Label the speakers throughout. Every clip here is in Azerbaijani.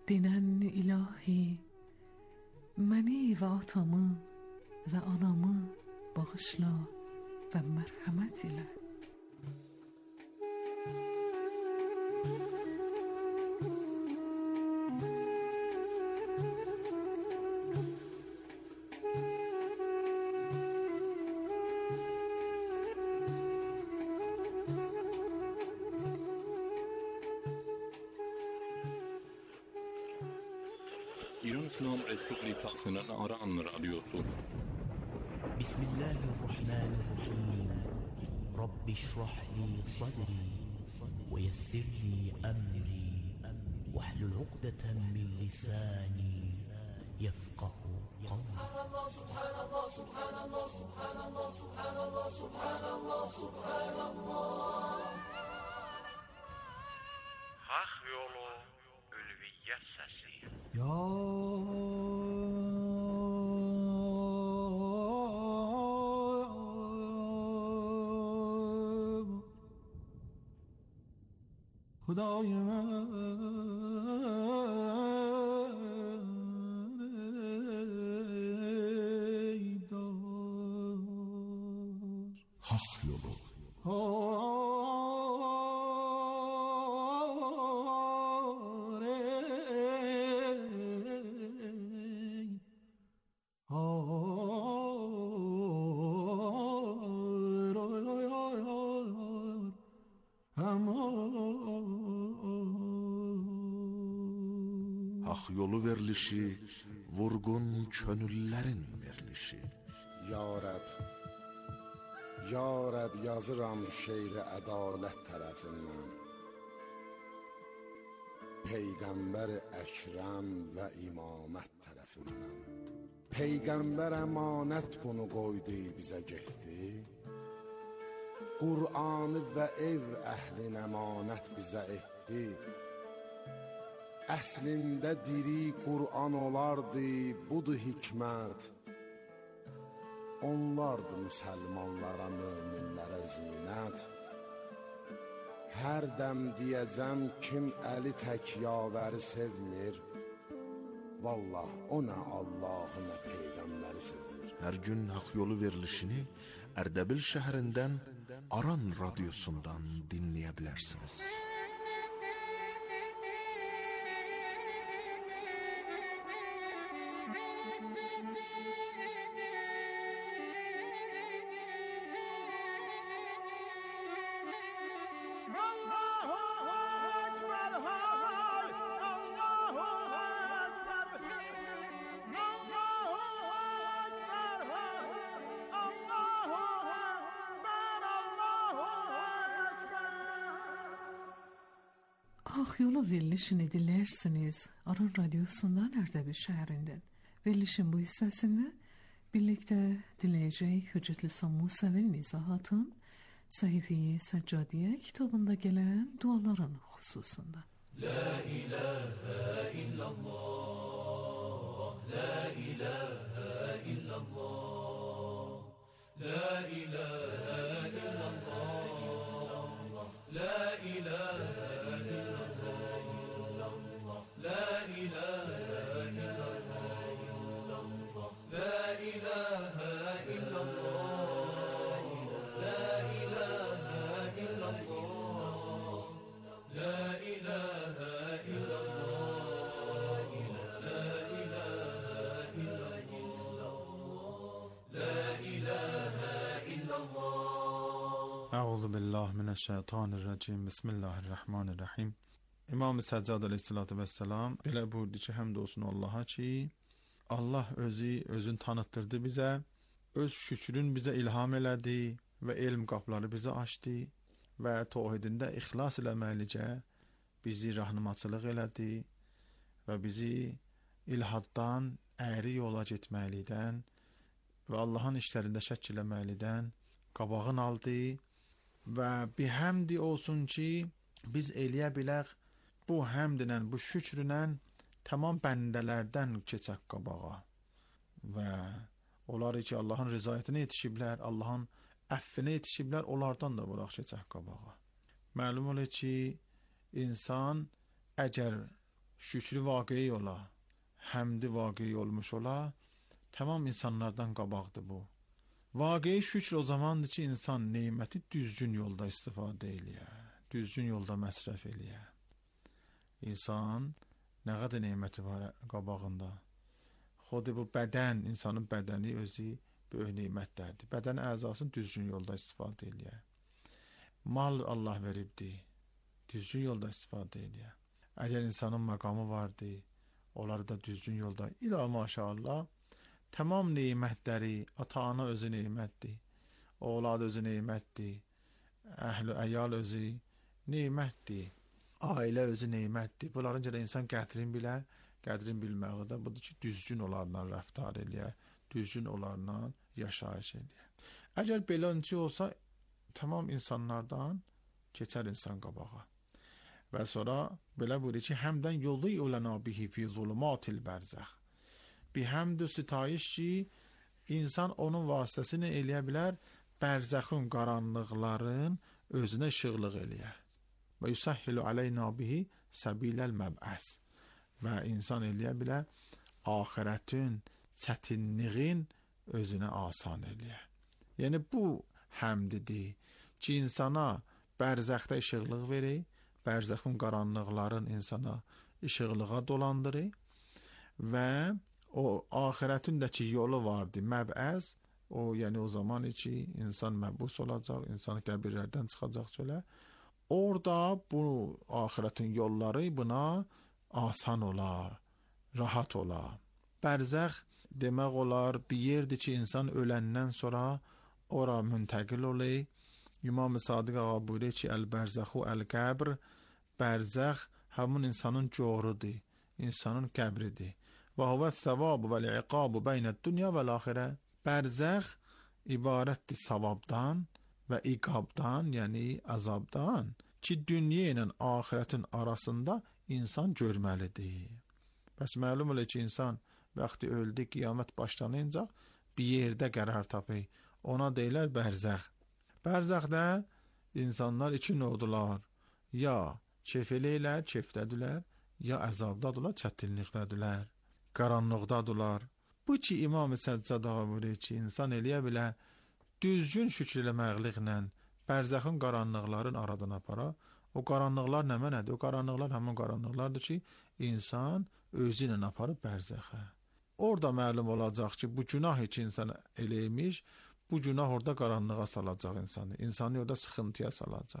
Speaker 1: dinen ilahi məni və atamı və anamı bağışla və mərhəmət ilə.
Speaker 2: İran İslam Respublikasının Aran Radyosu.
Speaker 3: Bismillahirrahmanirrahim. Rabbi şrah li sadri ve yessir li emri ve hlul uqdeten min lisani yefqahu qawli.
Speaker 4: Subhanallah, subhanallah, subhanallah, subhanallah, subhanallah, subhanallah.
Speaker 5: Hak yolu ülviyyət səsi.
Speaker 3: Ya Xudای من ای دار
Speaker 6: Hak yolu. Hak yolu verilişi, vurgun könüllərin verilişi.
Speaker 7: Ya Rəb, Ya Rəb yazıram şeiri ədalət tərəfindən. Peyğəmbər Əkrəm və imamət tərəfindən. Peyğəmbər əmanət bunu qoydu bizə getdi. Qur'anı və ev əhlin əmanət bizə etdi. Əslində diri Qur'an olardı, budur hikmət. Onlardı müsəlmanlara, möminlərə zinət. Hər dəm deyəcəm kim əli tək yavəri sevmir. Vallah o nə Allahı nə Peyğəmbəri sevmir.
Speaker 6: Hər gün hak yolu verilişini Ərdəbil şəhərindən Aran radyosundan dinləyə bilərsiniz.
Speaker 1: Hak yolu verilişini dinlersiniz Aran Radyosu'ndan Erdebil şehrinden. Verilişin bu hissesinde birlikte dinleyecek Hüccetül İslam Musevi'nin izahatın Sahife-i Seccadiye kitabında gelen duaların hususunda.
Speaker 4: La ilahe illallah, la ilahe illallah, la ilahe illallah, la ilahe illallah, la ilahe illallah, la ilahe illallah, la ilahe illallah, la ilahe illallah, la ilahe illallah.
Speaker 8: Əuzu billah minəşşeytanirracim. Bismillahirrahmanirrahim. İmam-ı Səccad əleyhissalatu vesselam belə buyurdu ki, həmd olsun Allaha ki, Allah özünü tanıtdırdı bizə, öz şükrün bizə ilham elədi və elm qapıları bizə açdı və tövhidində ixlas eləməklicə bizi rəhnumaçılıq elədi və bizi ilhaddan, əyri yola getməklikdən və Allahın işlərində şəkk eləməklikdən qabağın aldı və bir həmdi olsun ki, biz eləyə bilək bu həmdlə, bu şükrlə tamam bəndələrdən keçək qabağa və onlar ki, Allahın rızayətinə yetişiblər, Allahın əffinə yetişiblər, onlardan da vuraq keçək qabağa. Məlum olur ki, insan əgər şükrü vaqei ola, həmdi vaqei olmuş ola, tamam insanlardan qabaqdır bu. Vaqei şükr o zamandır ki, insan neməti düzgün yolda istifadə eləyə, düzgün yolda məsrəf eləyə. İnsan nə qədər neməti var qabağında. Xodu bu bədən, insanın bədəni özü böyük nemətlərdir. Bədən əzasını düzgün yolda istifadə eləyə. Mal Allah veribdi, düzgün yolda istifadə eləyə. Əgər insanın məqamı vardı, onları da düzgün yolda, ilə maşallah, tamam nemətləri, ata-ana özü nemətdir, oğlad özü nemətdir, əhl-i əyal özü nemətdir, ailə özü nemətdir. Bunların görə insan qədrin bilə, qədrin bilməli də budur ki, düzgün onlarla rəftar eləyə, düzgün onlarla yaşayış eləyə. Əgər belə önce olsa, tamam insanlardan keçər insan qabağa. Və sonra belə buyuruyor ki, həmdən yolu yolana bihi fi zulumatil bərzəx. Bir həmd və sitayiş ki, insan onun vasitəsini eləyə bilər, bərzəxin qaranlıqların özünə işıqlıq eləyə. Və yusəhhilu aleyna bihi səbiləl məb'əs. Və insan eləyə bilər, axirətin, çətinliğin özünə asan eləyə. Yəni bu həmdidir ki, insana bərzəxdə işıqlıq verir, bərzəxin qaranlıqların insana işıqlığa dolandırır və o ahirətindəki yolu vardı, məb'əz, o yəni o zaman ki, insan məbus olacaq, insan qəbirlərdən çıxacaq çölə. Orada bu ahirətin yolları buna asan olar, rahat olar. Bərzəx demək olar bir yerdir ki, insan öləndən sonra ora müntəqil olur. İmam Sadiq ağa buyuruyor ki, əl-bərzəxu əl-qəbr, bərzəx həmin insanın corudur, insanın qəbridir. Və huvə səvabu və l-iqabu beynəd dünya və l-axirə. Bərzəx ibarətdir savabdan və iqabdan, yəni əzabdan ki, dünya ilə axirətin arasında insan görməlidir. Bəs məlum olur ki, insan vaxtı öldü, qiyamət başlanınca bir yerdə qərar tapır. Ona deyilər bərzəx. Bərzəxdə insanlar iki növdülər. Ya keyf eləyirlər, keyfdədirlər, ya əzabdadırlar, çətinlikdədirlər, qaranlıqdadırlar. Bu ki, İmam-ı Səccad ağa buyuruyor ki, insan eləyə bilər, düzgün şükür eləməkliklə bərzəxin qaranlıqların aradan apara. O qaranlıqlar nə mənədir? O qaranlıqlar həmin qaranlıqlardır ki, insan özü ilə aparıb bərzəxə. Orada məlum olacaq ki, bu günah ki, insan eləymiş, bu günah orada qaranlığa salacaq insanı. İnsanı orada sıxıntıya salacaq.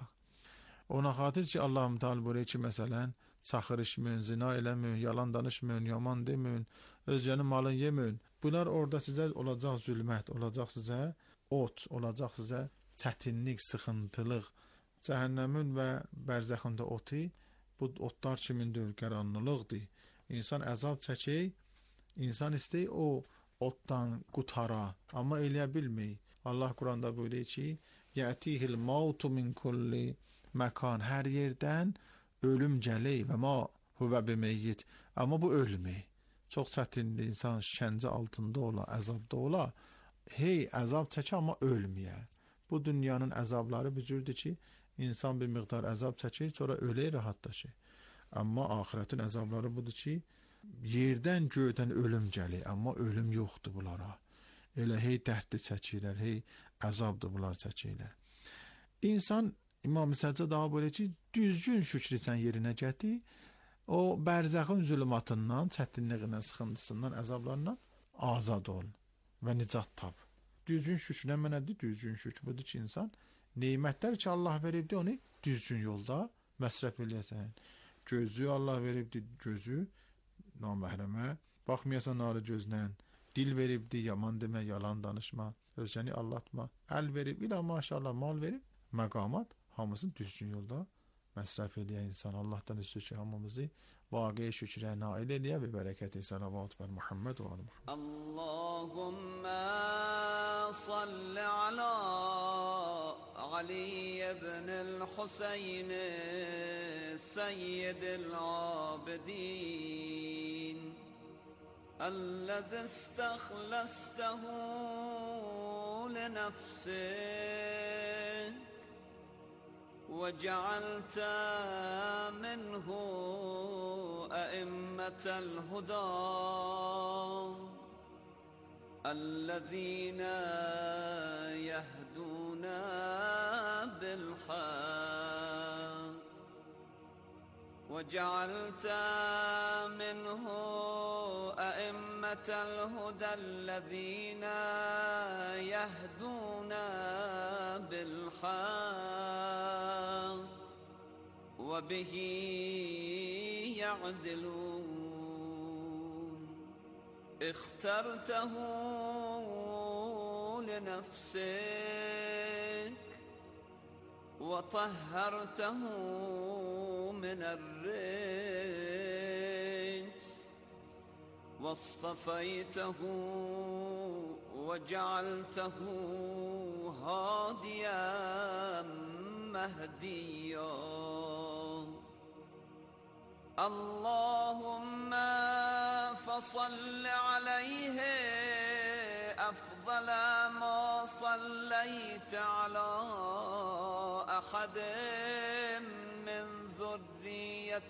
Speaker 8: Ona xatir ki, Allah-u Teala buyuruyor ki, məsələn, çaxır içməyin, zina eləməyin, yalan danışmayın, yaman deməyin, özgənin malını yeməyin. Bunlar orada sizə olacaq zülmət, olacaq sizə ot, olacaq sizə çətinlik, sıxıntılıq. Cəhənnəmin və bərzəxində otu, bu otlar kimindir, qaranlıqdır. İnsan əzab çəkir, insan istəyir o otdan qutara, amma eləyə bilmir. Allah Quranda buyuruyor ki, yətihil mautu min kulli məkan, hər yerdən ölüm gəlir və ma huvə bimeyyit, amma bu ölmür. Çox çətindir, insan şəncə altında ola, əzabda ola, hey əzab çəkir, amma ölməyə. Bu dünyanın əzabları bir cürdür ki, insan bir miqdar əzab çəkir, sonra ölə rahatlaşır. Amma axirətin əzabları budur ki, yerdən göydən ölüm gəlir, amma ölüm yoxdur bunlara. Elə hey dərdli çəkirlər, hey əzabdır bunlar çəkirlər. İnsan, İmam-ı Səccad ağa buyuruyor ki, düzgün şükrü sən yerinə gətir, o bərzəxin zülümatından, çətinliyindən, sıxıntısından, əzablarından azad ol və nicat tap. Düzgün şükür nə mənədir? Düzgün şükür budur ki, insan neymətlər ki, Allah veribdi, onu düzgün yolda məsrəf eləyəsən. Gözü Allah veribdi, gözü naməhrəmə, baxmayasan narı gözlə, dil veribdi, yaman demə, yalan danışma, özgəni allatma, əl verib, ilə maşallah mal verib, məqamat, hamısını düzgün yolda məsrəf eləyən insan. Allahdan üstü ki, hamımızı vaqe şükrə nail eləyə və bərəkəti salavat və Muhammed və alı Muhammed.
Speaker 9: Allahümmə salli alə Ali ibn-i Hüseyin Seyyid-i Abidin الذي استخلصته لنفسك وجعلت منه أئمة الهدى الذين يهدون بالحق وجعلت منه أئمة الهدى الذين يهدون بالحق وبه يعدلون اخترته لنفسك وطهرته من الرجس واصطفيته وجعلته هاديا مهديا اللهم فصل عليه أفضل ما صليت على أحد من ذرية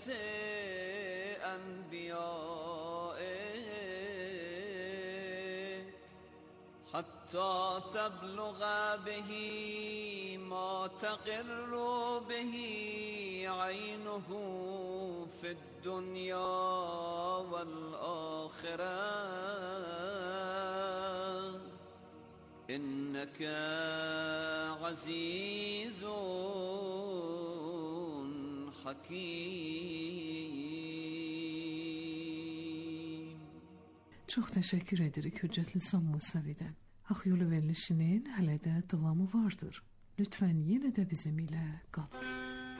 Speaker 9: أنبيائك حتى تبلغ به ما تقر به عينه في الدنيا والآخرة إنك عزيز حكيم.
Speaker 1: Çox təşəkkür edirik Hüccət Lisan Musavidən. Haq yolu verilişinin hələ də davamı vardır. Lütfən yenə də bizim ilə qalın.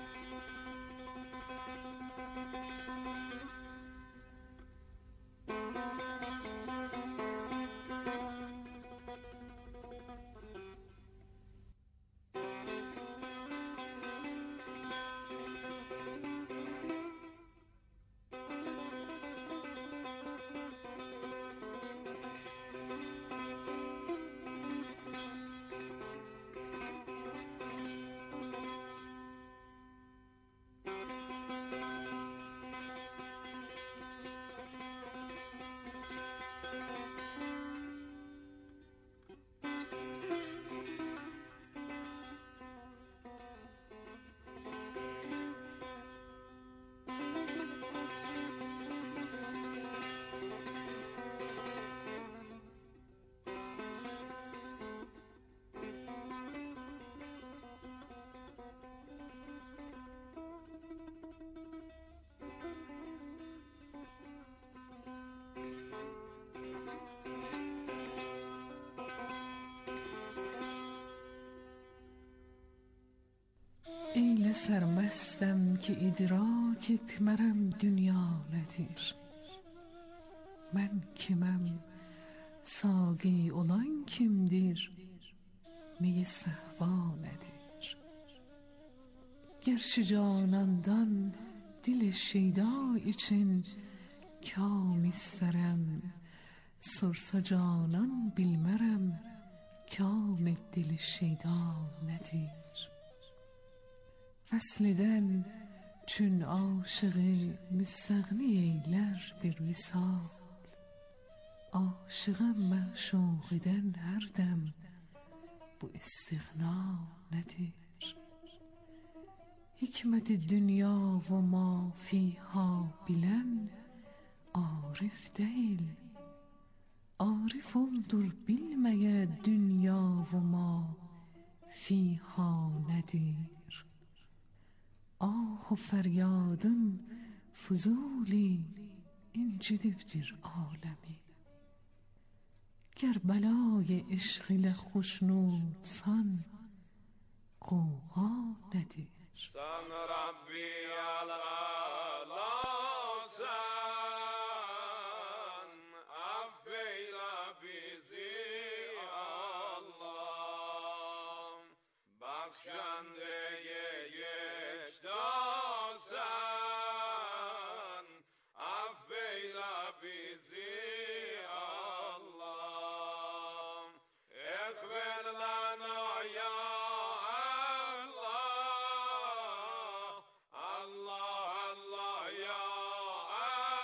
Speaker 1: Eylə sərməstəm ki idrak etmərəm dünya nədir. Mən kiməm, saqi olan kimdir, mi səhva nədir. Gerçi canandan dil şeyda için kam istərəm, sorsa canan bilmərəm, kam dil şeyda nədir. Vəslidən çün aşığı müstəğni eylər bir visal. Aşığım məşuqidən hər dəm, bu istiğna nədir? Hikmeti dünya və ma fiha bilən arif deyil. Arif oldur bilməyə dünya və ma fiha nədir? آه و فریادın فضولی incidibdir عالمی. گر بلای عشق ile خوشنودsan غوغا nedir?
Speaker 4: Sen Rabbi alasan, affeyle bizi Allah, bakşandeye geçtasan, affeyle bizi Allah, ekber lana ya Allah, Allah Allah ya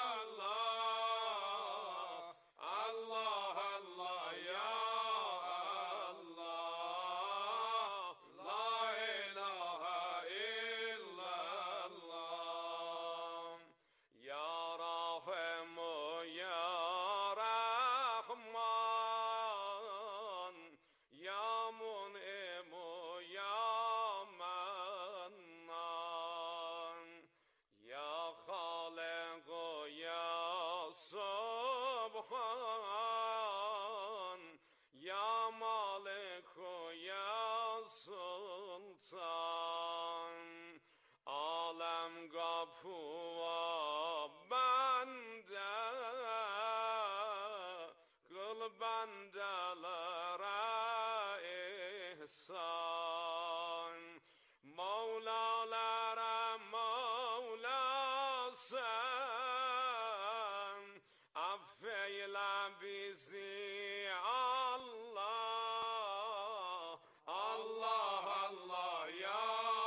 Speaker 4: bendelere ihsan, Mevlalara Mevla sen, affeyle bizi Allah, Allah Allah ya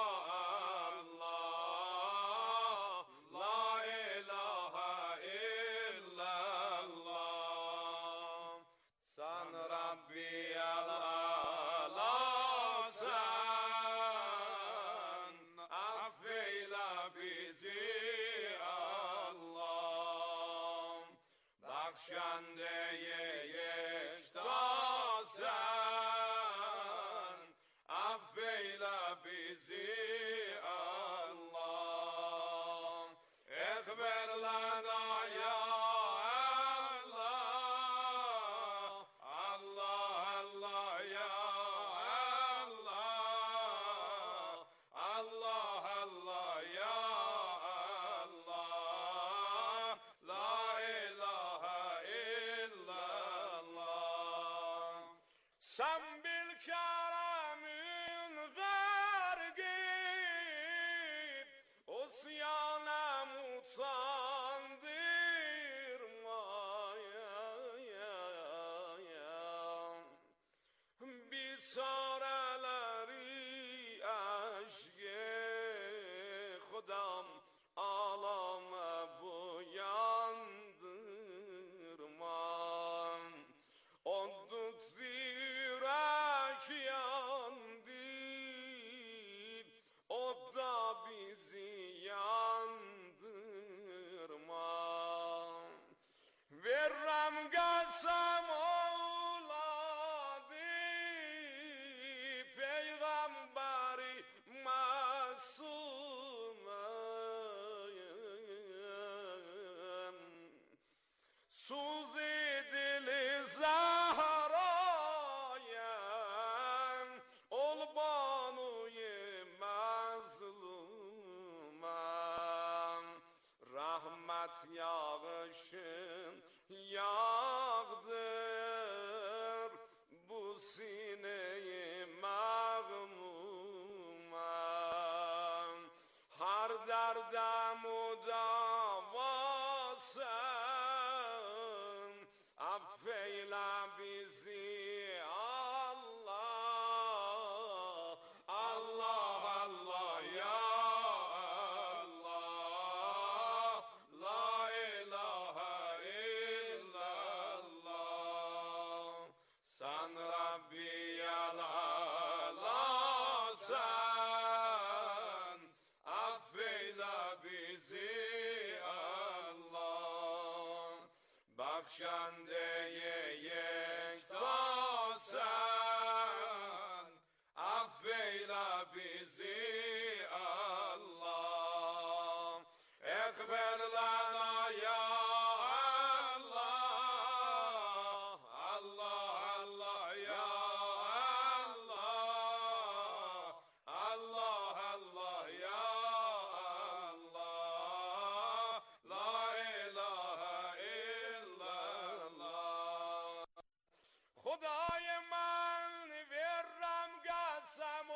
Speaker 4: Allah, la ilahe illallah. Sen Rabbi Ala'sen, affeyle bizi Allah, Bakşandeye yektasen, affeyle bizi Allah. Ekber lana ya Allah, Allah Allah ya Allah, Allah Allah ya Allah, la ilahe illallah. Sen bil keremin vergip, usyana mutandırmaya, bisareleri aşk-ı Khudam alame buyandırma. Oddut zirek yandı, o da bizi yandırma. Verrem gelsem oğladı, peygamberi masume, suz edili Zahra'ya, ol banuye mazluma, rahmet yağışın yağdır bu sineyi mağmuma. Har derde mudavasın, affeyle bizi Allah, Allah Allah ya Allah, la ilahe illallah. Sen Rabbi Ala'sen, affeyle bizi Allah, Bakşandeye yektasen, affeyle bizi Allah. Ekber lana ya Allah, Allah Allah ya Allah, Allah Allah ya Allah, la ilahe illallah. Khuday man verram gelsem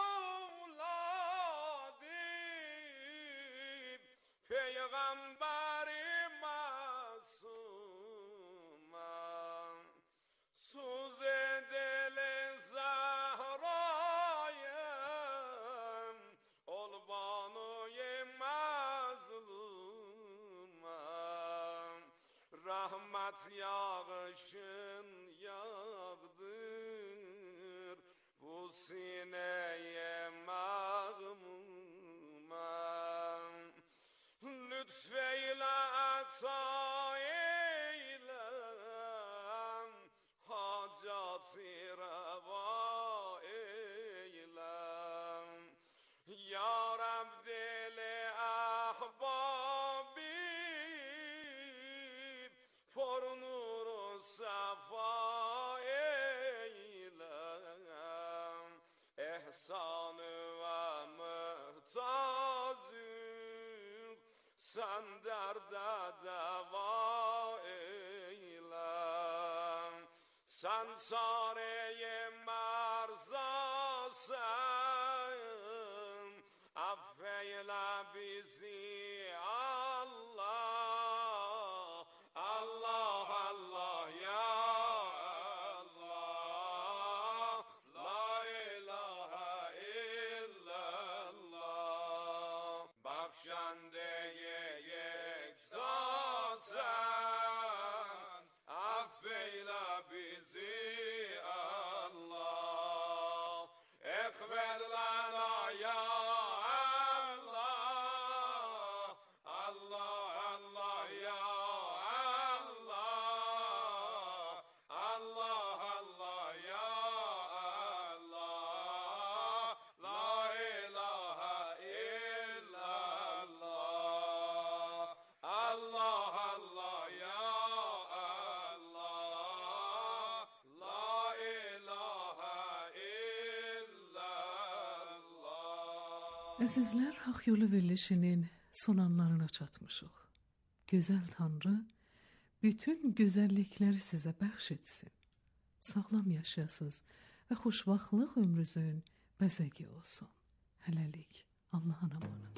Speaker 4: oğladım, peygamberi masuma, suz edili Zahra'ya, ol banuye mazluma, rahmet yağışın yağdır bu sineye mağmuma. Lütfeyle ata eyle, hacatı reva eyle. Ya Rab dili ahbabim, for nuru safa eyle. İhsanı ve muhtacım, sen derde deva eyle. سنساره مرزاسن افیل بیزی الله الله الله یا الله لا اله الا الله بخشنده یک ذاتن افیل بیزی الله اغفر لنا یا الله الله الله یا الله الله الله یا الله لا اله الا الله الله الله یا الله لا اله الا الله.
Speaker 1: Əzizlər, Haqq Yolu verilişinin son anlarına çatmışıq. Gözəl Tanrı bütün gözəllikləri sizə bəxş etsin. Sağlam yaşayasınız və xoşbəxtlıq ömrünüzün bəzəgi olsun. Hələlik, Allah'a emanet.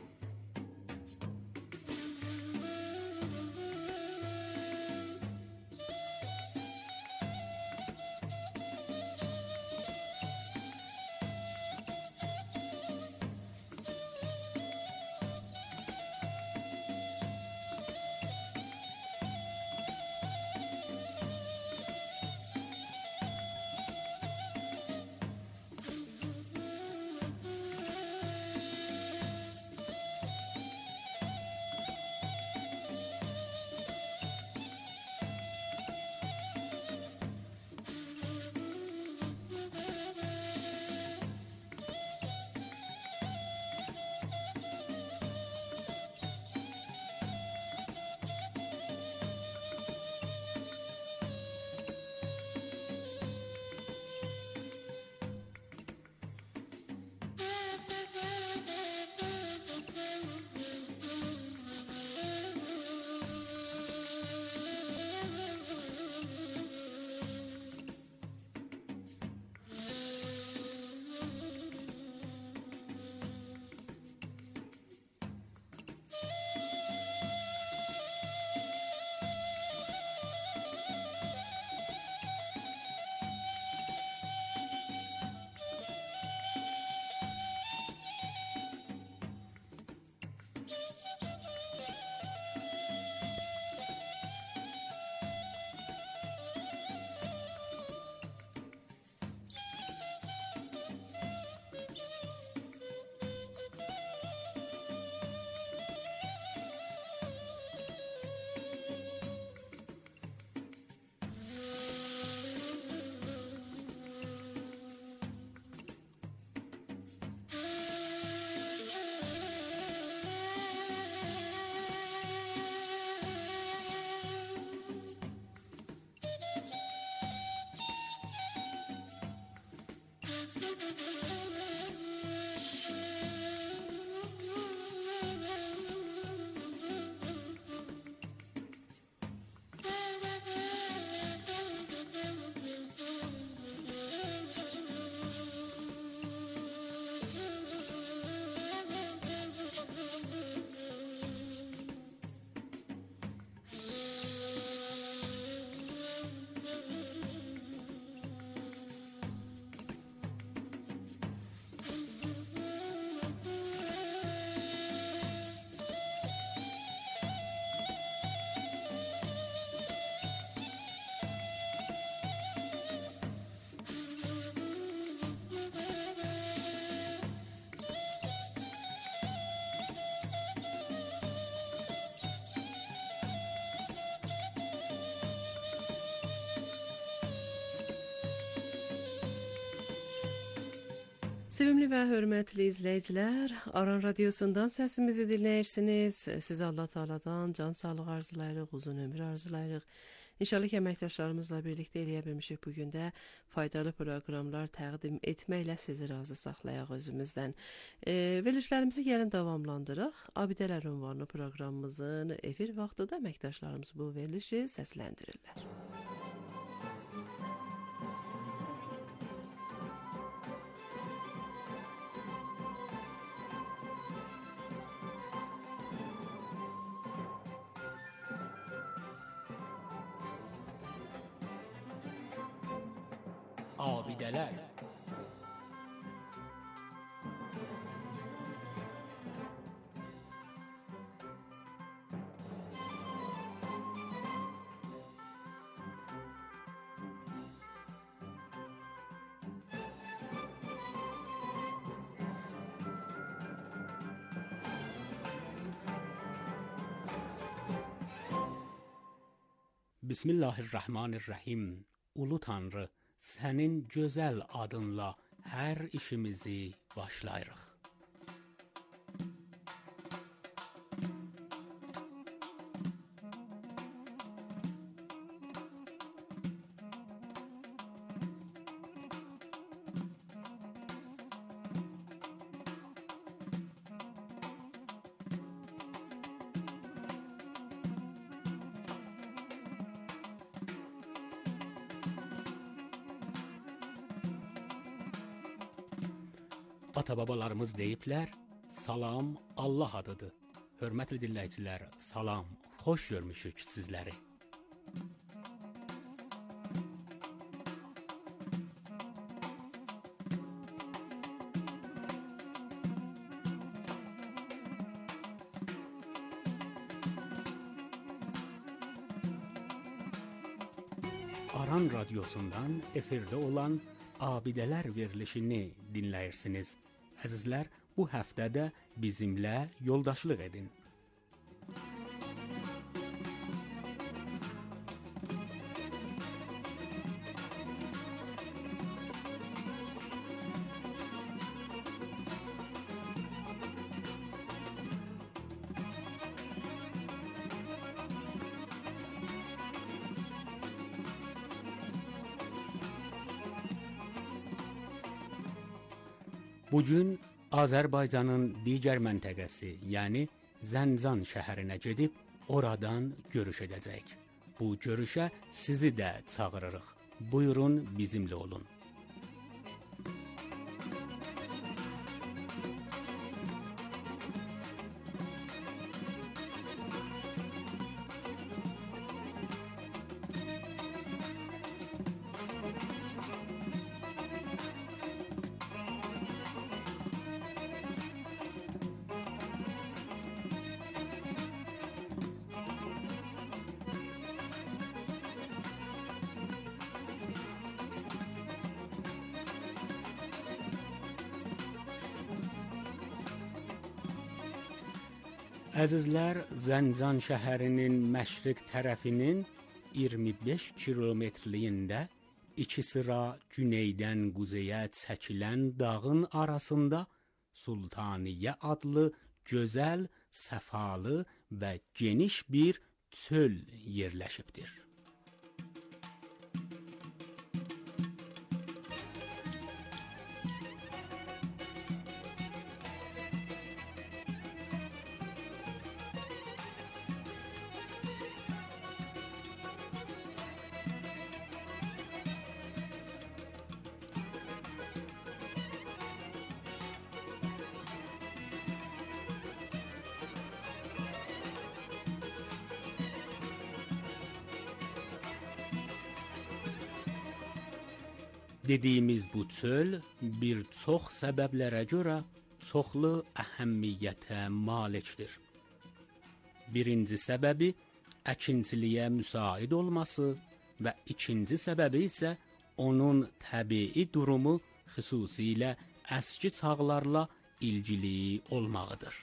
Speaker 10: Sevimli və hörmətli izləyicilər, Aran Radiosundan səsimizi dinləyirsiniz. Sizə Allah Taala'dan can sağlığı arzulayırıq, uzun ömür arzulayırıq. İnşallah ki, əməkdaşlarımızla birlikdə eləyə bilmişik bu gün də faydalı proqramlar təqdim etməklə sizi razı saxlayaq özümüzdən. Verilişlərimizi gəlin davamlandıraq. Abidələr ünvanlı proqramımızın efir vaxtıda əməkdaşlarımız bu verilişi səsləndirirlər.
Speaker 11: Abideler. Bismillahirrahmanirrahim. Ulu Tanrı, sənin gözəl adınla hər işimizi başlayırıq. Ata-babalarımız deyiblər, salam Allah adıdır. Hörmətli dinləyicilər, salam, xoş görmüşük sizləri. Aran Radyosu'ndan efirde olan Abideler verilişini dinləyirsiniz. Əzizlər, bu həftədə bizimlə yoldaşlıq edin. Bugün Azərbaycanın digər məntəqəsi, yəni Zəncan şəhərinə gedib oradan görüş edəcəyik. Bu görüşə sizi də çağırırıq. Buyurun bizimlə olun. Əzizlər, Zəncan şəhərinin məşriq tərəfinin 25 kilometrliyində iki sıra güneydən quzeyə çəkilən dağın arasında Sultaniyə adlı gözəl, səfalı və geniş bir çöl yerləşibdir. Dediyimiz bu çöl bir çox səbəblərə görə çoxlu əhəmmiyyətə malikdir. Birinci səbəbi əkinçiliyə müsait olması və ikinci səbəbi isə onun təbii durumu xüsusilə əski çağlarla ilgili olmağıdır.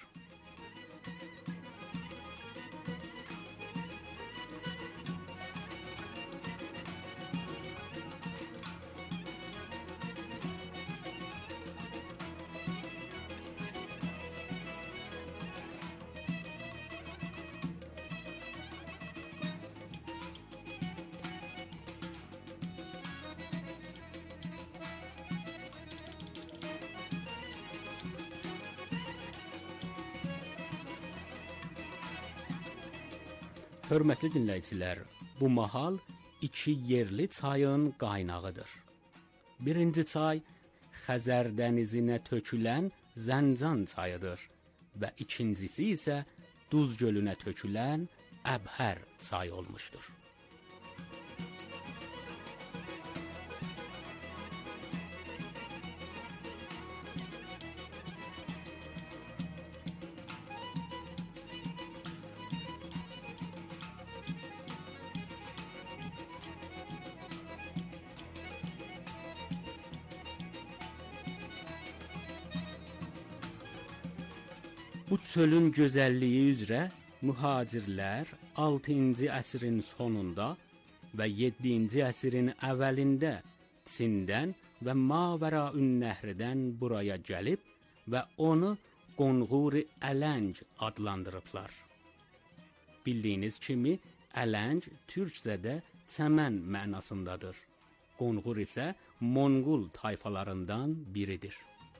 Speaker 11: Hörmətli dinləyicilər, bu mahal iki yerli çayın qaynağıdır. Birinci çay Xəzər dənizinə tökülən Zəncan çayıdır və ikincisi isə Duz gölünə tökülən Əbhər çayı olmuşdur. Bu çölün gözəlliyi üzrə mühacirlər 6-cı əsrin sonunda və 7-ci əsrin əvvəlində Çindən və Mavəraün Nəhrdən buraya gəlib və onu Qonğuri Ələng adlandırıblar. Bildiyiniz kimi, Ələng türkcədə çəmən mənasındadır. Qonğur isə Monqol tayfalarından biridir.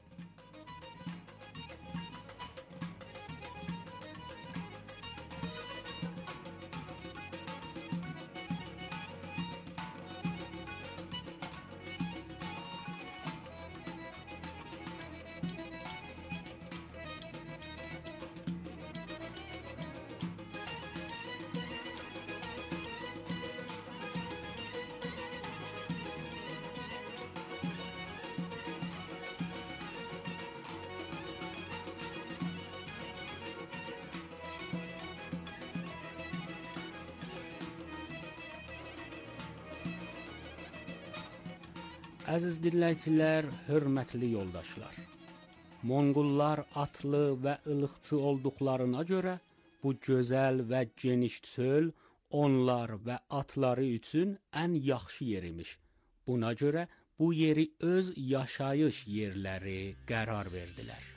Speaker 11: Əziz dinləyicilər, hörmətli yoldaşlar. Monqollar atlı və ılıqçı olduqlarına görə bu gözəl və geniş çöl onlar və atları üçün ən yaxşı yer imiş. Buna görə bu yeri öz yaşayış yerləri qərar verdilər.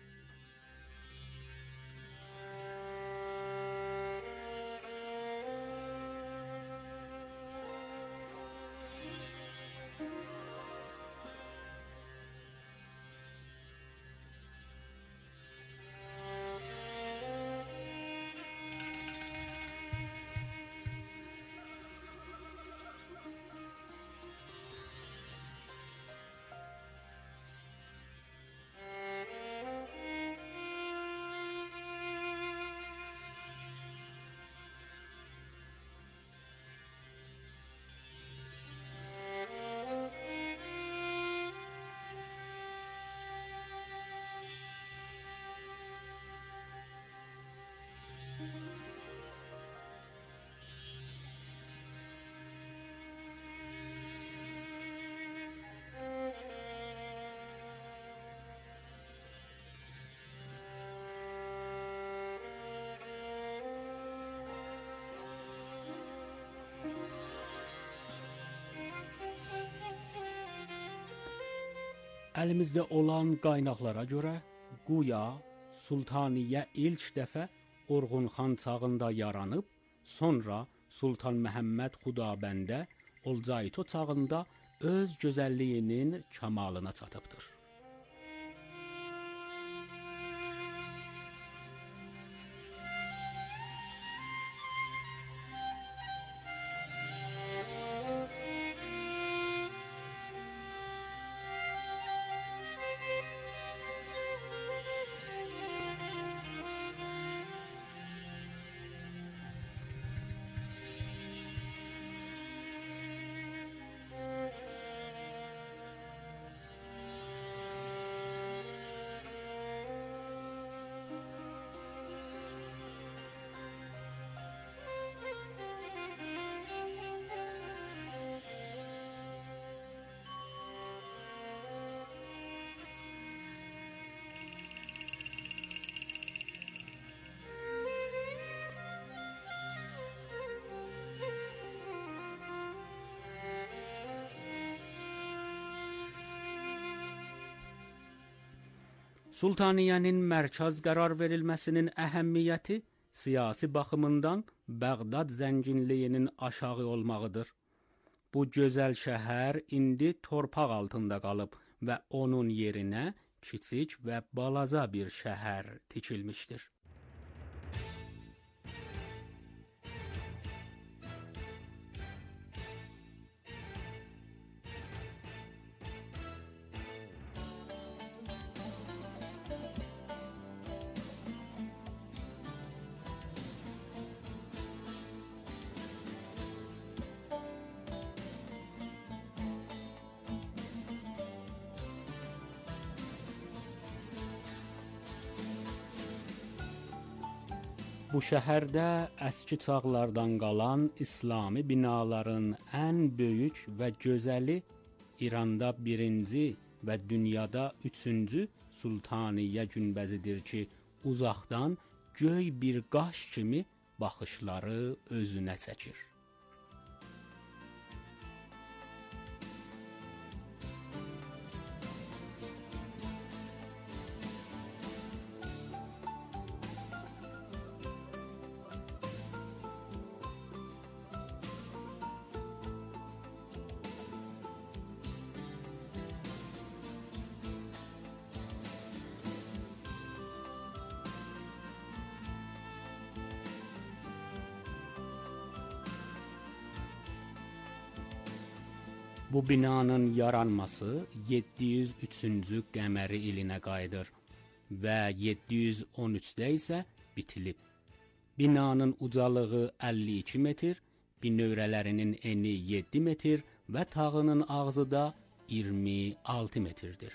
Speaker 11: Əlimizdə olan qaynaqlara görə Quya Sultaniyə ilk dəfə Orxunxan çağında yaranıb, sonra Sultan Məhəmməd Xudabəndə Olcayto çağında öz gözəlliyinin kəmalına çatıbdır. Sultaniyənin mərkəz qərar verilməsinin əhəmiyyəti siyasi baxımından Bəğdad zənginliyinin aşağı olmağıdır. Bu gözəl şəhər indi torpaq altında qalıb və onun yerinə kiçik və balaca bir şəhər tikilmişdir. Bu şəhərdə əski çağlardan qalan İslami binaların ən böyük və gözəli İranda 1-ci və dünyada 3-cü Sultaniyə günbəzidir ki, uzaqdan göy bir qaş kimi baxışları özünə çəkir. Bu binanın yaranması 703-cü qəməri ilinə qayıdır və 713-də isə bitilib. Binanın ucalığı 52 metr, binövrələrinin eni 7 metr və tağının ağzı da 26 metrdir.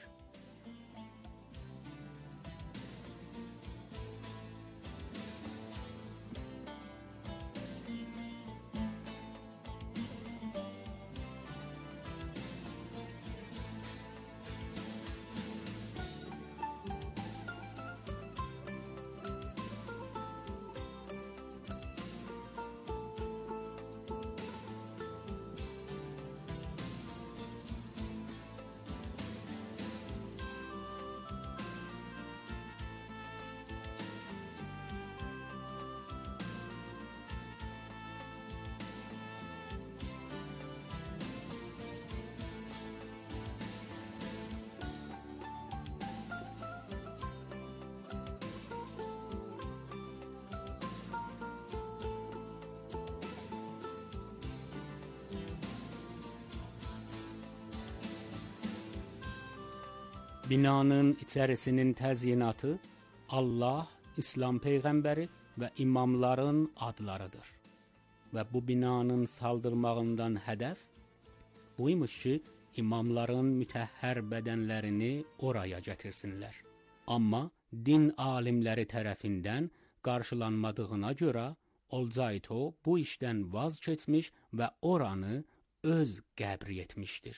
Speaker 11: Binanın içərisinin təzyinatı Allah, İslam Peyğəmbəri və imamların adlarıdır. Və bu binanın saldırmağından hədəf buymuş ki, imamların mütəhhər bədənlərini oraya gətirsinlər. Amma din alimləri tərəfindən qarşılanmadığına görə Olcayto bu işdən vaz keçmiş və oranı öz qəbri etmişdir.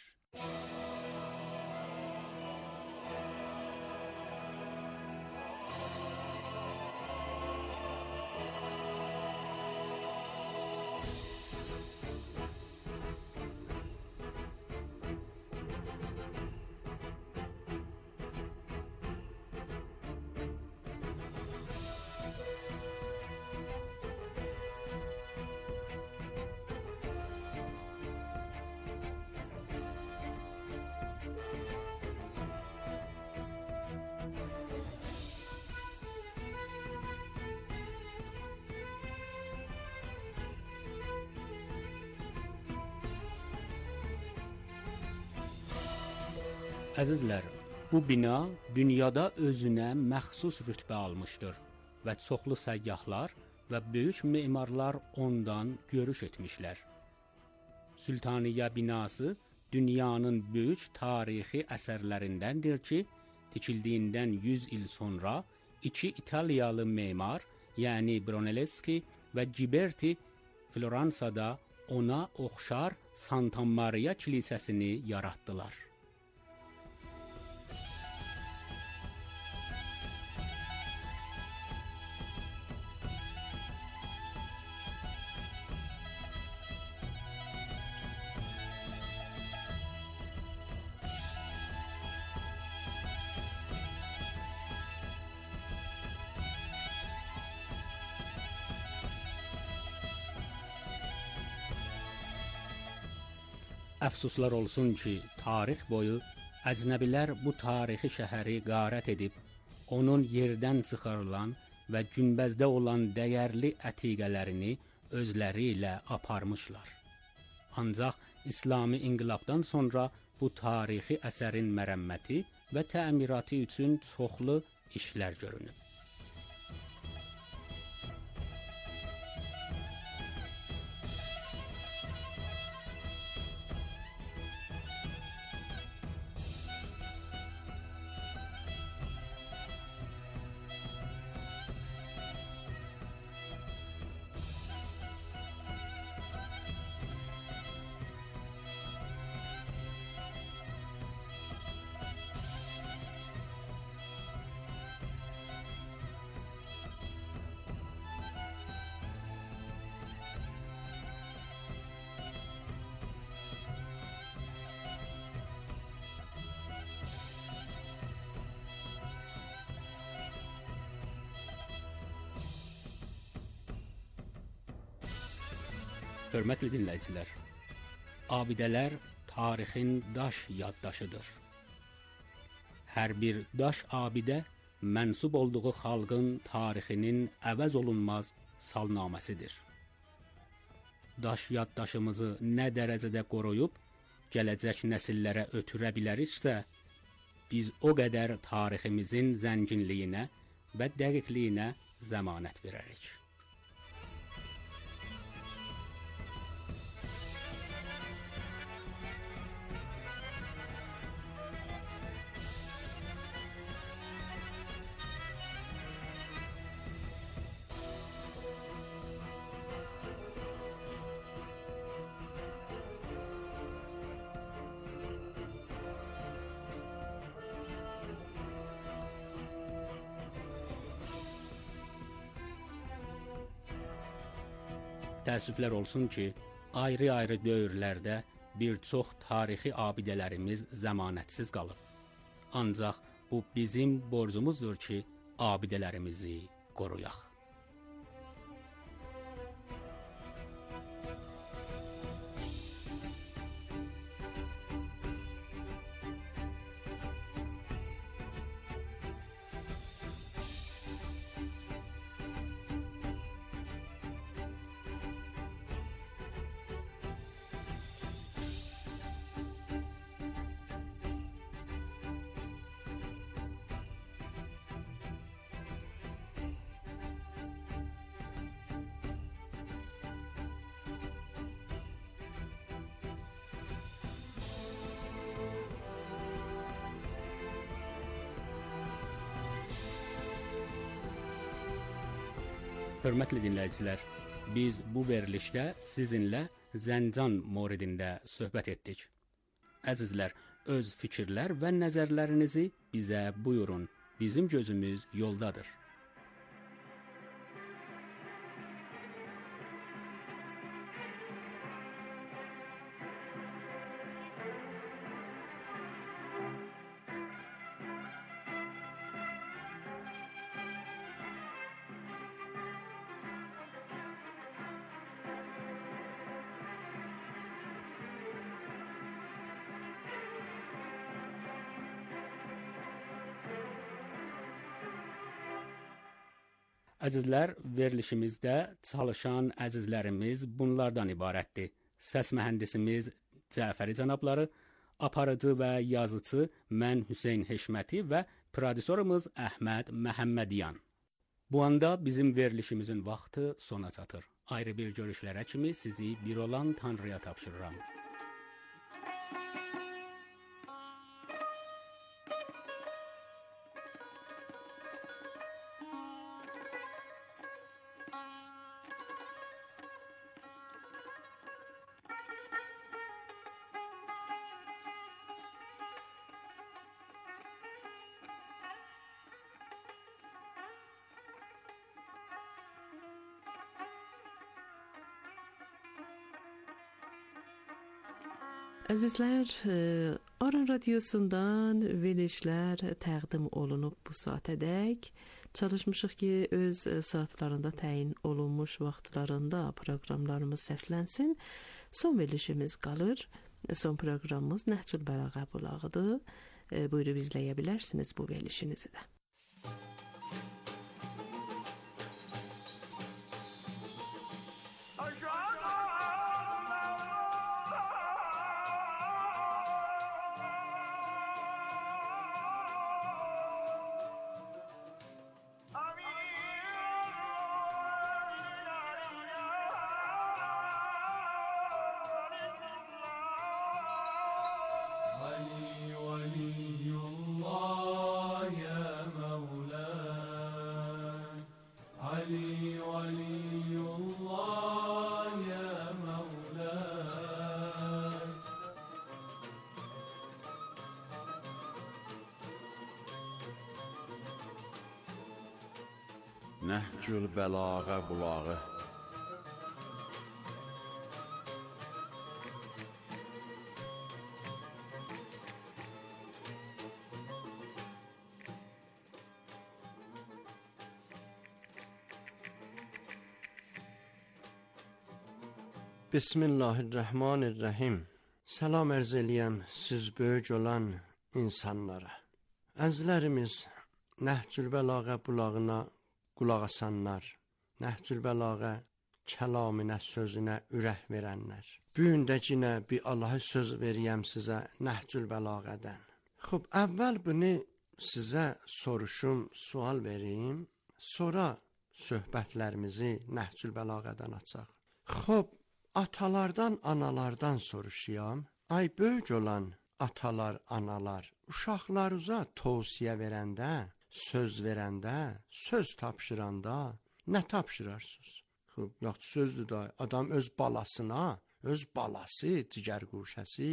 Speaker 11: Əzizlər, bu bina dünyada özünə məxsus rütbə almışdır və çoxlu səyyahlar və böyük memarlar ondan görüş etmişlər. Sultaniyə binası dünyanın böyük tarixi əsərlərindəndir ki, tikildiyindən 100 il sonra iki İtaliyalı memar, yəni Brunelleschi və Ghiberti Floransada ona oxşar Santa Maria kilisəsini yaratdılar. Əfsuslar olsun ki, tarix boyu əcnəbilər bu tarixi şəhəri qarət edib, onun yerdən çıxarılan və günbəzdə olan dəyərli ətiqələrini özləri ilə aparmışlar. Ancaq İslami inqilabdan sonra bu tarixi əsərin mərəmməti və təmiratı üçün çoxlu işlər görünüb. Hörmətli dinləyicilər, abidələr tarixin daş yaddaşıdır. Hər bir daş abidə mənsub olduğu xalqın tarixinin əvəz olunmaz salnaməsidir. Daş yaddaşımızı nə dərəcədə qoruyub, gələcək nəsillərə ötürə biləriksə, biz o qədər tariximizin zənginliyinə və dəqiqliyinə zəmanət verərik. Təəssüflər olsun ki, ayrı-ayrı dövrlərdə bir çox tarixi abidələrimiz zəmanətsiz qalıb. Ancaq bu bizim borcumuzdur ki, abidələrimizi qoruyaq. Hörmətli dinləyicilər, biz bu verilişdə sizinlə Zəncan moridində söhbət etdik. Əzizlər, öz fikirlər və nəzərlərinizi bizə buyurun. Bizim gözümüz yoldadır. Əzizlər, verilişimizdə çalışan əzizlərimiz bunlardan ibarətdir. Səs mühəndisimiz Cəfəri cənabları, aparıcı və yazıcı mən Hüseyn Heşməti və prodüserimiz Əhməd Məhəmmədyan. Bu anda bizim verilişimizin vaxtı sona çatır. Ayrı bir görüşlərə kimi sizi bir olan Tanrıya tapşırıram.
Speaker 10: Əzizlər, Aran Radiosundan verilişlər təqdim olunub bu saatədək. Çalışmışıq ki, öz saatlarında təyin olunmuş vaxtlarında proqramlarımız səslənsin. Son verilişimiz qalır. Son proqramımız Nəhcül Bəlağə bulağıdır. Buyurub izləyə bilərsiniz bu verilişinizi də.
Speaker 12: Nəhcül Bəlağə bulağı.
Speaker 13: Bismillahirrahmanirrahim. Salam ərz eləyəm siz böyük olan insanlara. Əzlərimiz Nəhcül Bəlağə bulağına qulaq asanlar, Nəhcül Bəlağə kəlaminə, sözünə ürək verənlər. Bu gün də yenə bir Allah'a söz veriyəm sizə Nəhcül Bəlağədən. Xub, əvvəl bunu sizə soruşum, sual vereyim, sonra söhbətlərimizi Nəhcül Bəlağədən açaq. Xub, atalardan, analardan soruşuyam. Ay böyük olan atalar, analar, uşaqlarınıza tövsiyə verəndə, söz verəndə, söz tapşıranda nə tapşırarsınız? Xub, yaxşı sözdür da, adam öz balasına, öz balası, cigərquşəsi,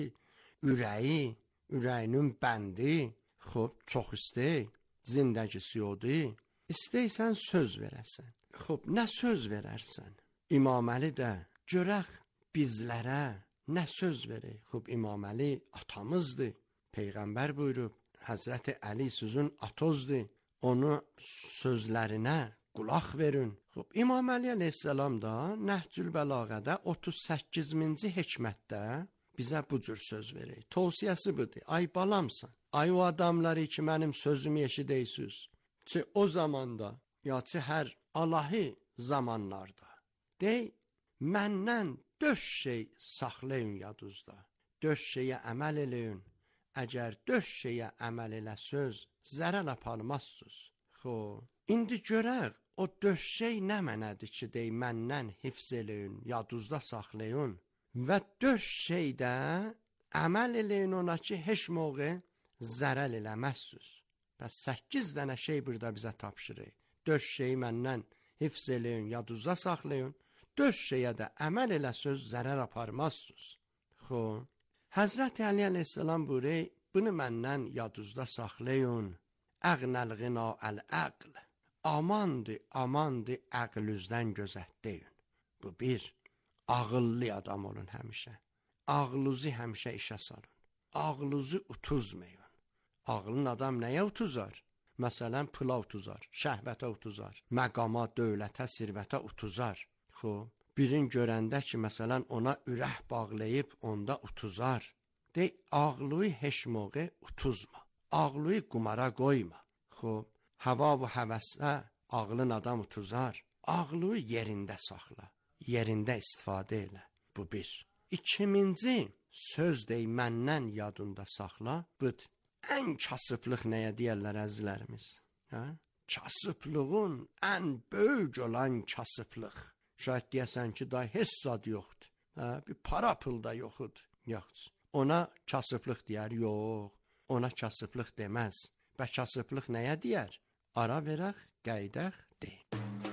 Speaker 13: ürəyinin bəndi, xub, çox istək, zindəgisi odur, istəysən söz verəsən. Xub, nə söz verərsən? İmam Əli də görək bizlərə nə söz verək? Xub, İmam Əli atamızdır, Peyğəmbər buyurub, Həzrəti Əli sizin atozdur, onu sözlərinə qulaq verin. Xub, İmam Əli əleyhissalam da Nəhcül Bəlağədə 38-ci hikmətdə bizə bu cür söz verək. Tövsiyəsi budur. Ay balamsan, ay o adamları ki mənim sözümü eşidəysiniz. Ki o zamanda, ya ki hər alahi zamanlarda, dey, məndən 4 şey saxlayın yadınızda. 4 şeyə əməl eləyin. Əgər 4 şeyə əməl eləsəz, zərər aparmazsınız. Xo, indi görək, o 4 şey nə mənədir ki, dey, məndən hifz eləyin, yadınızda saxlayın. Və 4 şeydə əməl eləyin ona ki, heç moğə zərər eləməzsiniz. Bəs 8 dənə şey burada bizə tapşırır. 4 şeyi məndən hifz eləyin, yadınızda saxlayın. 4 şeyə də əməl eləsəz, zərər aparmazsınız. Xo, Həzrəti Əli əleyhissalam buyuruyor, bunu məndən yadınızda saxlayın. Əqnəl qina əl-əql. Amandı, əqlünüzdən gözətləyin. Bu bir, ağıllı adam olun həmişə. Ağlınızı həmişə işə salın. Ağlınızı utuzmayın. Ağılın adam nəyə utuzar? Məsələn, pula utuzar, şəhvətə utuzar, məqama, dövlətə, sirvətə utuzar. Xo, birin görəndə ki, məsələn, ona ürək bağlayıb, onda utuzar. Dey, ağlıyı heç moğə utuzma. Ağlıyı qumara qoyma. Xo, hava və həvəsə ağlın adam utuzar. Ağlıyı yerində saxla, yerində istifadə elə. Bu bir. İkinci, söz dey, məndən yadında saxla, bud. Ən kasıblıq nəyə deyərlər əzizlərimiz? Kasıblığın ən böyük olan kasıblıq. Şayət deyəsən ki, da heç zad yoxdur. Bir para pul da yoxdur. Yox. Ona kasıblıq deyər, yox. Ona kasıblıq deməz. Və kasıblıq nəyə deyər? Ara verək, qəydək, deyil.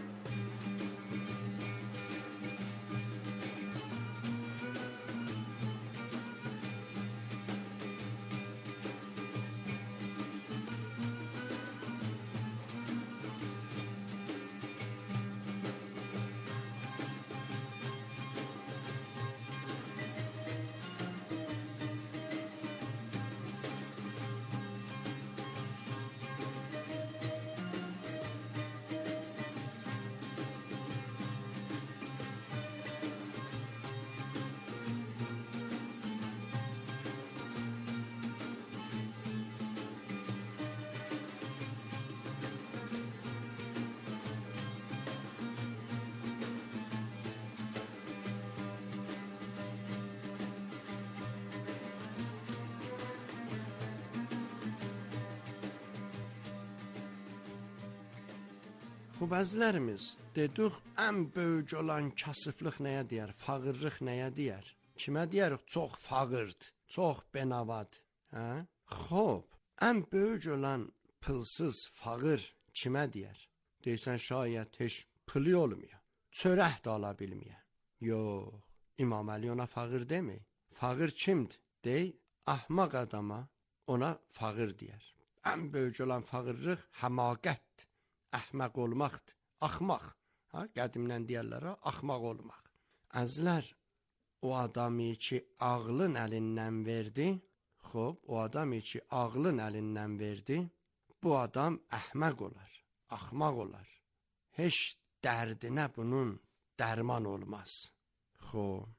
Speaker 13: Bu bəzilərimiz dedik, ən böyük olan kasıblıq nəyə deyər? Fağırlıq nəyə deyər? Kimə deyər? Çox fağırd, çox benavad. Xob, ən böyük olan pulsuz fağır kimə deyər? Deysən şayət heç pulu olmuyor, çörək də ala bilməyə. Yox, İmam Əli ona fağır demir. Fağır kimdir? Dey, ahmaq adama ona fağır deyər. Ən böyük olan fağırlıq həmaqətdir. Əhmaq olmaqdır, axmaq. Qədimdən deyərlər, axmaq olmaq. Əzlər, o adamı ki, ağlın əlindən verdi, xob, o adamı ki, ağlın əlindən verdi, bu adam əhmaq olar, axmaq olar. Heç dərdinə bunun dərman olmaz. Xob,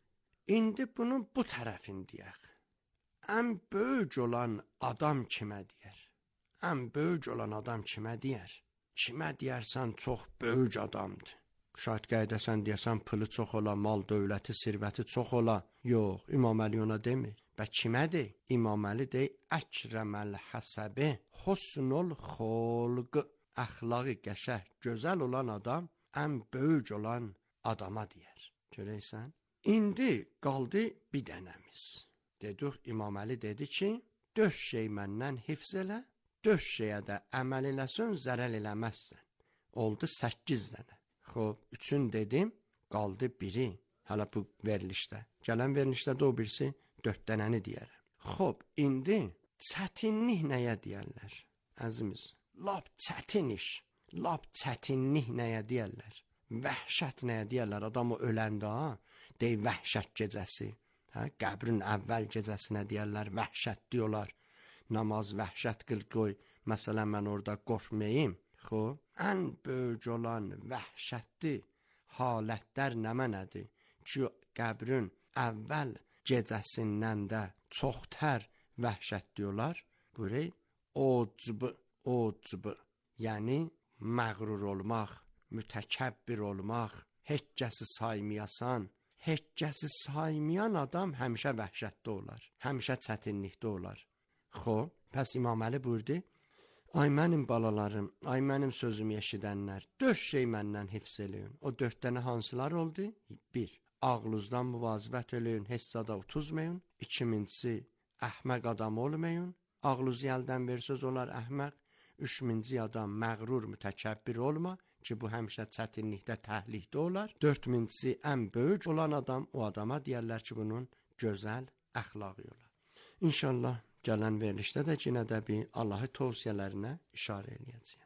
Speaker 13: İndi bunun bu tərəfini deyək. Ən böyük olan adam kimə deyər? Ən böyük olan adam kimə deyər? Kimə deyərsən çox böyük adamdır? Şahid qaydəsən deyəsən pılı çox ola, mal, dövləti, sirvəti çox ola. Yox, İmam Əli ona demir. Və kimədir? İmam Əli deyir, əkrəməl həsəbi, husnul xolq, əxlaqı qəşəh, gözəl olan adam, ən böyük olan adama deyər. Görəysən? İndi qaldı bir dənəmiz. Dedik, İmam Əli dedi ki, 4 şey məndən hifz elə, 4 şeyə də əməl eləsən, zərər eləməzsən. Oldu 8 dənə. Xob, 3-ün dedim, qaldı biri. Hələ bu verilişdə. Gələn verilişdə də o birisi 4 dənəni deyərəm. Xob, indi çətinlik nəyə deyərlər? Əzimiz, lap çətin iş, lap çətinlik nəyə deyərlər? Vəhşət nəyə deyərlər? Adam o öləndə, deyir vəhşət gecəsi. Qəbrin əvvəl gecəsinə deyərlər, vəhşət deyirlər. Namaz vəhşət qıl qoy. Məsələn, mən orada qorxmayayım. Xob, ən böyük olan vəhşətli halətlər nədir? Ki, qəbrin əvvəl gecəsindən də çoxtər vəhşət deyirlər. Buraya ocb, yəni məğrur olmaq, mütəkəbbir olmaq, heç kəsi saymayasan. Heç kəsi saymayan adam həmişə vəhşətdə olar, həmişə çətinlikdə olar. Xob, pəs İmam Əli buyurdu, ay mənim balalarım, ay mənim sözümü eşidənlər, 4 şey məndən hifz eləyin. O 4 dənə hansılar oldu? 1. Ağlınızdan müvazibət eləyin, heç zada utuzmayın. 2-ci, əhməq adam olmayın. Ağlınızı əldən versəz olar əhməq. 3-cü adam məğrur, mütəkəbbir olma ki, bu həmişə çətinlikdə, təhlikdə olar. 4-cü ən böyük olan adam, o adama deyərlər ki, bunun gözəl əxlaqı olar. İnşallah gələn verilişdə də yenə də bir Allahı tövsiyələrinə işarə eləyəcəyəm.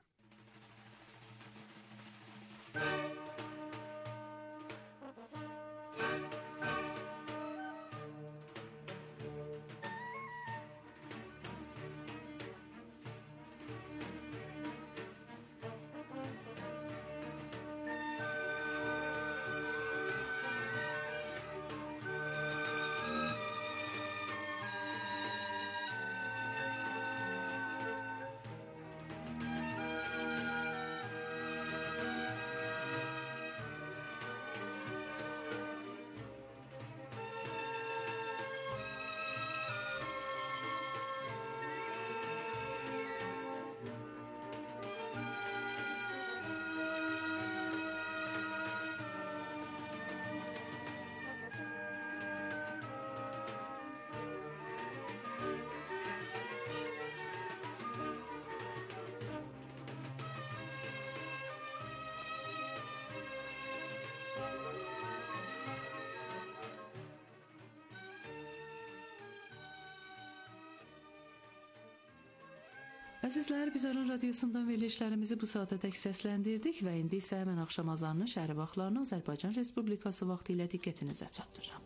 Speaker 10: Əzizlər, biz Aran Radiosundan verilişlərimizi bu saatədək səsləndirdik və indi isə mən axşam azanının şəhəri vaxtlarını Azərbaycan Respublikası vaxtı ilə diqqətinizə çatdırıram.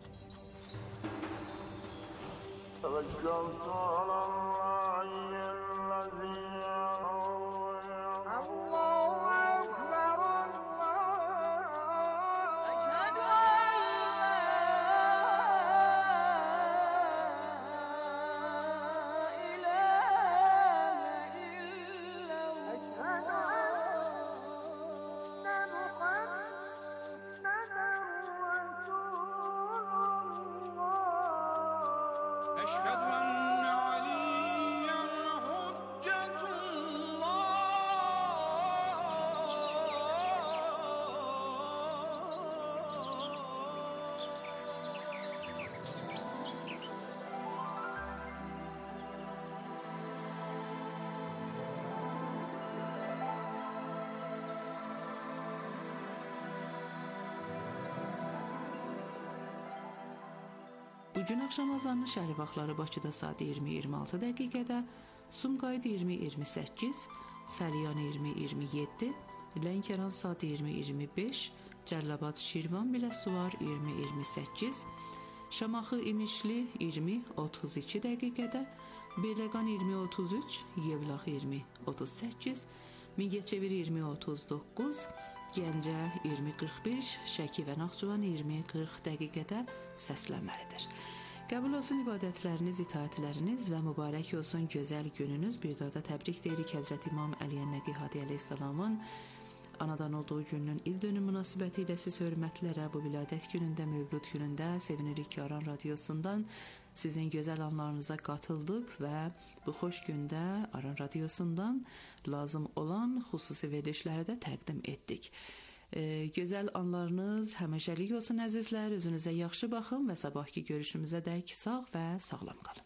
Speaker 10: Bugün axşam azanının şəhəri vaxtları Bakıda saat 20:26 dəqiqədə, Sumqayıt 20:28, Səlyan 20:27, Lənkəran saat 20:25, Cərrabad Şirvan Biləsuvar 20:28, Şamaxı İmişli 20:32 dəqiqədə, Beyləqan 20:33, Yevlax 20:38, Mingəçevir 20:39,
Speaker 14: Gəncə 20:41, Şəki və Naxçıvan 20:40 dəqiqədə səslənməlidir. Qəbul olsun ibadətləriniz, itaətləriniz və mübarək olsun gözəl gününüz. Bir daha da təbrik deyirik Həzrət İmam Əli Nəqi Hadi əleyhissalamın anadan olduğu günün il dönümü münasibətilə siz hörmətlərə bu vilədət günündə, Mövlud günündə sevinirik ki, Aran Radiosundan sizin gözəl anlarınıza qatıldıq və bu xoş gündə Aran Radiosundan lazım olan xüsusi verilişləri də təqdim etdik. Gözəl anlarınız həmişəlik olsun əzizlər, özünüzə yaxşı baxın və sabahki görüşümüzə dək sağ və sağlam qalın.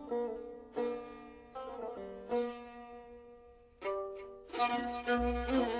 Speaker 15: Thank you.